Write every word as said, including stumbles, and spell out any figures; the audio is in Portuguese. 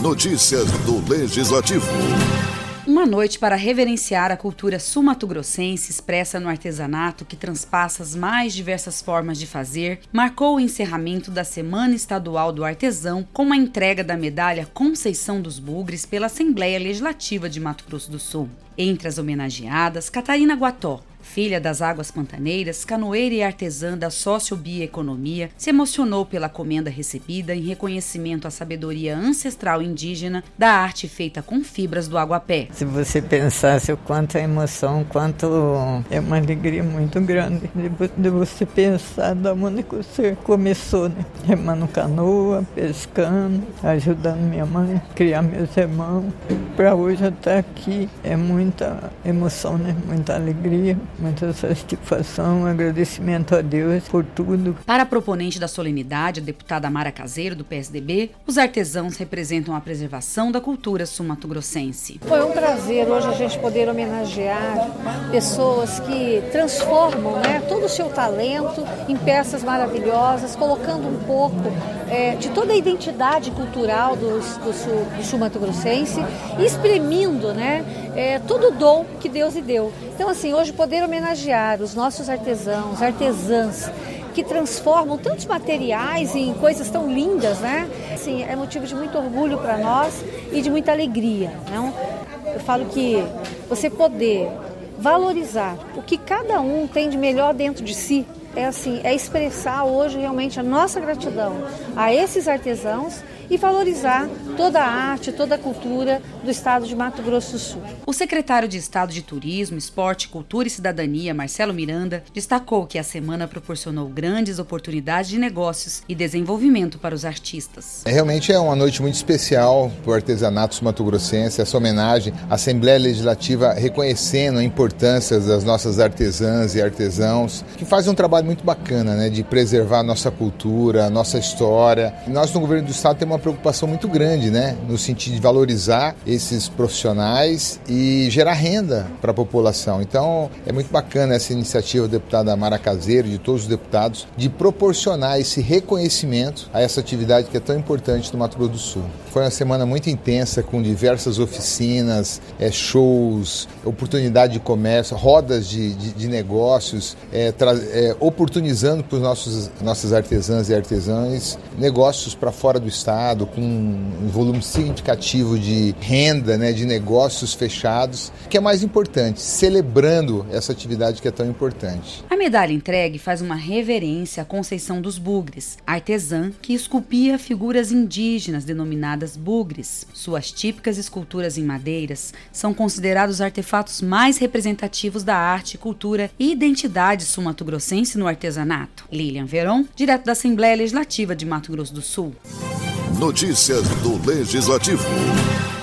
Notícias do Legislativo. Uma noite para reverenciar a cultura sul-mato-grossense expressa no artesanato que transpassa as mais diversas formas de fazer, marcou o encerramento da Semana Estadual do Artesão com a entrega da medalha Conceição dos Bugres pela Assembleia Legislativa de Mato Grosso do Sul. Entre as homenageadas, Catarina Guató, filha das águas pantaneiras, canoeira e artesã da sociobioeconomia, se emocionou pela comenda recebida em reconhecimento à sabedoria ancestral indígena da arte feita com fibras do aguapé. Se você pensasse o quanto é emoção, quanto é uma alegria muito grande de você pensar da onde que você começou, né? Remando canoa, pescando, ajudando minha mãe, criar meus irmãos. Para hoje eu estar aqui é muita emoção, né? Muita alegria. Muita satisfação, agradecimento a Deus por tudo. Para a proponente da solenidade, a deputada Mara Caseiro, do P S D B, os artesãos representam a preservação da cultura sul-mato-grossense. Foi um prazer hoje a gente poder homenagear pessoas que transformam, né, todo o seu talento em peças maravilhosas, colocando um pouco é, de toda a identidade cultural do, do, sul, do sul-mato-grossense e exprimindo, né, é, todo o dom que Deus lhe deu. Então, assim, hoje poder homenagear os nossos artesãos, artesãs, que transformam tantos materiais em coisas tão lindas, né? Assim, é motivo de muito orgulho para nós e de muita alegria, não? Eu falo que você poder valorizar o que cada um tem de melhor dentro de si, é assim, é expressar hoje realmente a nossa gratidão a esses artesãos e valorizar toda a arte, toda a cultura do estado de Mato Grosso do Sul. O secretário de Estado de Turismo, Esporte, Cultura e Cidadania, Marcelo Miranda, destacou que a semana proporcionou grandes oportunidades de negócios e desenvolvimento para os artistas. Realmente é uma noite muito especial para o artesanato sul-mato-grossense, essa homenagem à Assembleia Legislativa reconhecendo a importância das nossas artesãs e artesãos, que fazem um trabalho muito bacana, né, de preservar a nossa cultura, a nossa história. Nós no governo do estado temos uma preocupação muito grande, né, no sentido de valorizar esses profissionais e gerar renda para a população. Então é muito bacana essa iniciativa da deputada Mara Caseiro, de todos os deputados, de proporcionar esse reconhecimento a essa atividade que é tão importante no Mato Grosso do Sul. Foi uma semana muito intensa, com diversas oficinas, é, shows, oportunidade de comércio, rodas de, de, de negócios, é, tra- é, oportunizando para os nossos nossas artesãs e artesãos negócios para fora do estado, com um volume significativo de renda, né, de negócios fechados, que é mais importante, celebrando essa atividade que é tão importante. A medalha entregue faz uma reverência à Conceição dos Bugres, artesã que esculpia figuras indígenas denominadas bugres. Suas típicas esculturas em madeiras são considerados artefatos mais representativos da arte, cultura e identidade sul-mato-grossense no artesanato. Lilian Veron, direto da Assembleia Legislativa de Mato Grosso do Sul. Notícias do Legislativo.